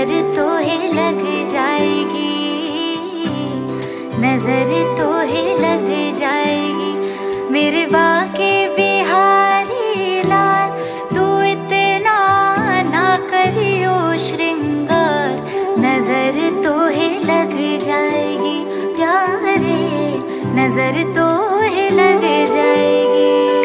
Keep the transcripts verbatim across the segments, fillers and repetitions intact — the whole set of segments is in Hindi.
नजर तो है लग जाएगी, नजर तो है लग जाएगी। मेरे बाके बिहारी लाल तू इतना ना करियो श्रृंगार, नजर तो है लग जाएगी प्यारे, नजर तो है लग जाएगी।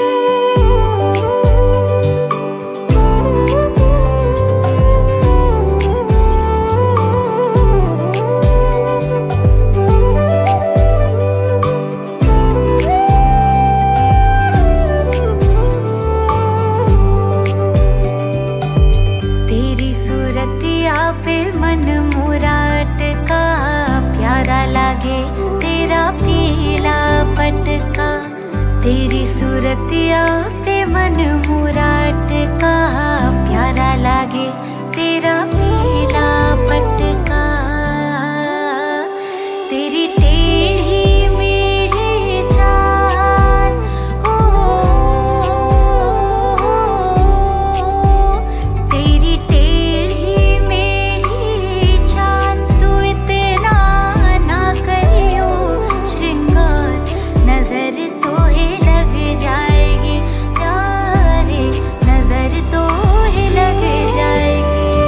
तेरी सूरतिया पे मन मोरा अटका, प्यारा लागे तेरा पीला पटका। तेरी सूरतिया पे मन मोरा अटका, प्यारा लागे तेरा पीला पटका। तेरी टेढ़ी मेढ़ी चाल, ओ, तेरी टेढ़ी मेढ़ी चाल तू इतना ना करियो श्रृंगार, नजर तो है लग जाएगी प्यारे, नजर तो है लग जाएगी।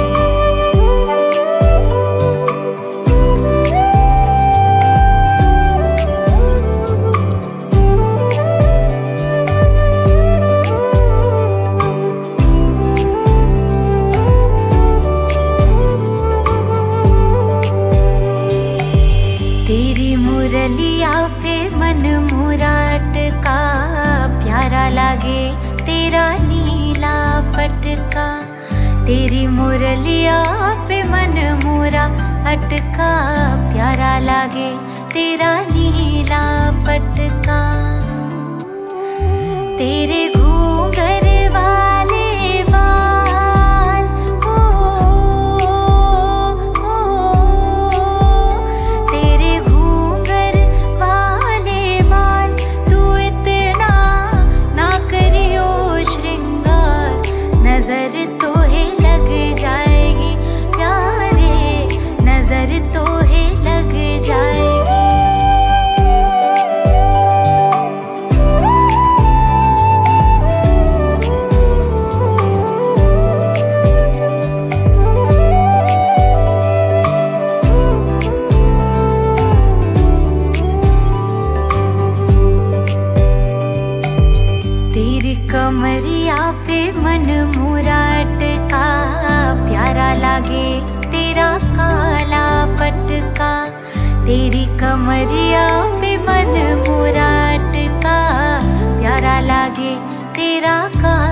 तेरी मुरलिया पे मन मोरा अटका, प्यारा लागे तेरा नीला पटका। तेरी मुरलिया पे मन मोरा अटका, प्यारा लागे तेरा नीला पटका। तेरे घूंघर वाले बाल, ओ, ओ, तेरे घूंघर वाले बाल तू इतना ना करियो श्रृंगार, नजर तो है लग जाएगी प्यारे, नजर तो है लग जाएगी। तेरी कमरिया पे मन मोरा अटका, प्यारा लागे तेरा काला पटका। तेरी कमरिया पे मन मोरा अटका, प्यारा लागे तेरा काला